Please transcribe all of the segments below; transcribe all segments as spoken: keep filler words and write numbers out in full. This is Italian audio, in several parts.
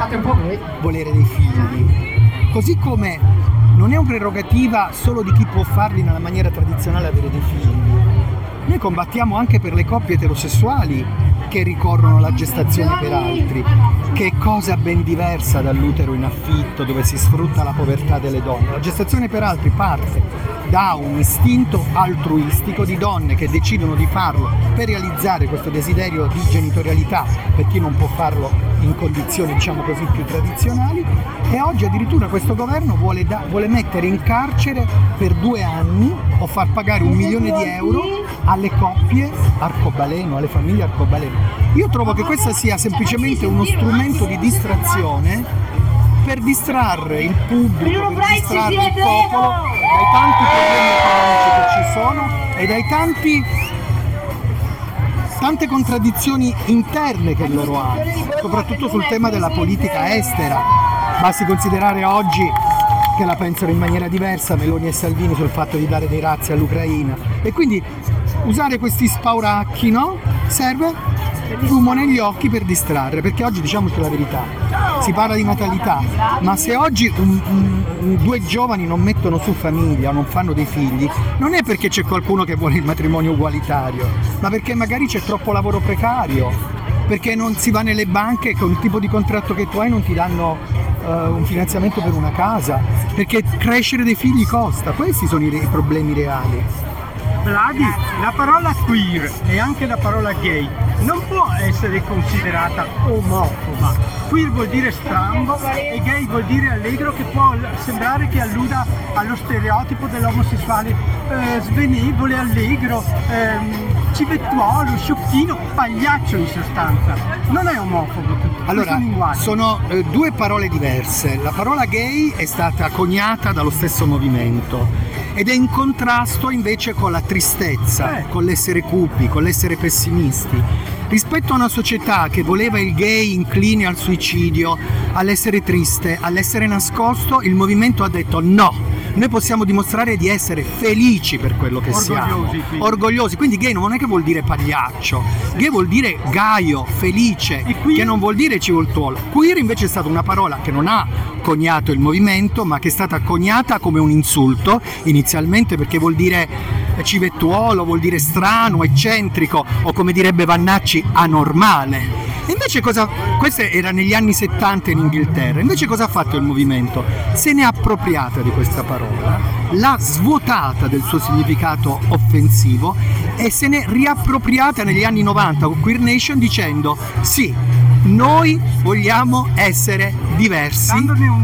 Fate un po' voi. Volere dei figli. Così come non è un prerogativa solo di chi può farli nella maniera tradizionale avere dei figli. Noi combattiamo anche per le coppie eterosessuali che ricorrono alla gestazione per altri, che è cosa ben diversa dall'utero in affitto dove si sfrutta la povertà delle donne. La gestazione per altri parte da un istinto altruistico di donne che decidono di farlo per realizzare questo desiderio di genitorialità per chi non può farlo in condizioni, diciamo così, più tradizionali, e oggi addirittura questo governo vuole, da, vuole mettere in carcere per due anni o far pagare un milione di euro alle coppie arcobaleno, alle famiglie arcobaleno. Io trovo che questo sia semplicemente uno strumento di distrazione per distrarre il pubblico, per distrarre il popolo dai tanti problemi economici che ci sono e dai tanti tante contraddizioni interne che loro hanno, soprattutto sul tema della politica estera. Basti considerare oggi che la pensano in maniera diversa Meloni e Salvini sul fatto di dare dei razzi all'Ucraina, e quindi usare questi spauracchi, no? Serve fumo negli occhi per distrarre, perché oggi, diciamoci la verità, si parla di natalità, ma se oggi un, un, due giovani non mettono su famiglia o non fanno dei figli, non è perché c'è qualcuno che vuole il matrimonio ugualitario, ma perché magari c'è troppo lavoro precario, perché non si va nelle banche con il tipo di contratto che tu hai, non ti danno uh, un finanziamento per una casa, perché crescere dei figli costa. Questi sono i, i problemi reali. Vladi, la parola queer e anche la parola gay non può essere considerata omofoba. Queer vuol dire strambo e gay vuol dire allegro, che può sembrare che alluda allo stereotipo dell'omosessuale eh, svenevole, allegro, ehm, civettuolo, sciocchino, pagliaccio in sostanza. Non è omofobo tutto. Allora, sono eh, due parole diverse. La parola gay è stata coniata dallo stesso movimento ed è in contrasto invece con la tristezza, eh. con l'essere cupi, con l'essere pessimisti. Rispetto a una società che voleva il gay incline al suicidio, all'essere triste, all'essere nascosto, il movimento ha detto no. Noi possiamo dimostrare di essere felici per quello che orgogliosi, siamo, quindi. orgogliosi. Quindi gay non è che vuol dire pagliaccio, gay vuol dire gaio, felice, che non vuol dire civoltuolo. Queer invece è stata una parola che non ha coniato il movimento, ma che è stata coniata come un insulto inizialmente, perché vuol dire civettuolo, vuol dire strano, eccentrico, o come direbbe Vannacci, anormale. E invece cosa, questo era negli anni settanta in Inghilterra, invece cosa ha fatto il movimento? Se ne è appropriata di questa parola, l'ha svuotata del suo significato offensivo e se ne è riappropriata negli anni novanta con Queer Nation dicendo sì, noi vogliamo essere diversi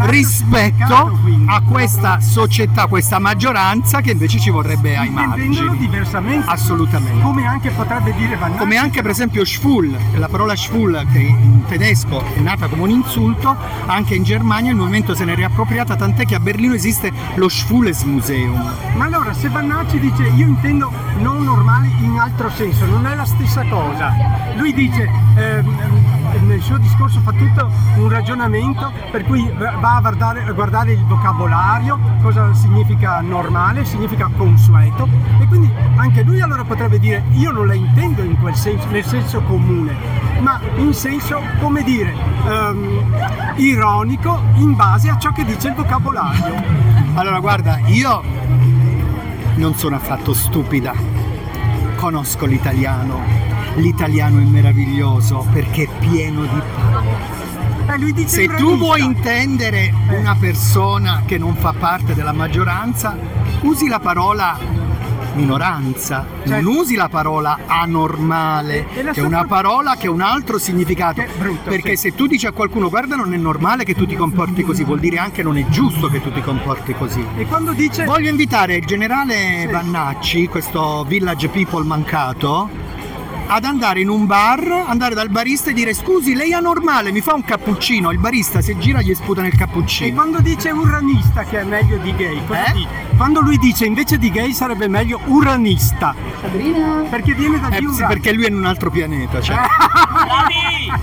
rispetto a questa società, questa maggioranza che invece ci vorrebbe ai margini. Diversamente. Assolutamente. Come anche potrebbe dire Vannacci. Come anche per esempio schwul, la parola schwul che in tedesco è nata come un insulto, anche in Germania il movimento se ne è riappropriata, tant'è che a Berlino esiste lo Schwules Museum. Ma allora se Vannacci dice io intendo non normali in altro senso, non è la stessa cosa. Lui dice ehm, nel suo discorso fa tutto un ragionamento per cui va a guardare, a guardare il vocabolario, cosa significa normale, significa consueto, e quindi anche lui allora potrebbe dire io non la intendo in quel senso, nel senso comune, ma in senso, come dire, um, ironico in base a ciò che dice il vocabolario. Allora guarda, io non sono affatto stupida, conosco l'italiano. L'italiano è meraviglioso perché è pieno di parole. Eh, lui dice Se tu vuoi intendere una persona che non fa parte della maggioranza, usi la parola minoranza, cioè, non usi la parola anormale, che è una parola che ha un altro significato, brutto, perché sì. Se tu dici a qualcuno guarda non è normale che tu ti comporti così, vuol dire anche non è giusto che tu ti comporti così. E quando dice voglio invitare il generale sì. Vannacci, questo village people mancato, ad andare in un bar, andare dal barista e dire scusi lei è anormale, mi fa un cappuccino, il barista si gira e gli sputa nel cappuccino. E quando dice uranista che è meglio di gay, cosa eh? dice? Quando lui dice invece di gay sarebbe meglio uranista. Sabrina. Perché viene da eh, sì, perché lui è in un altro pianeta, cioè.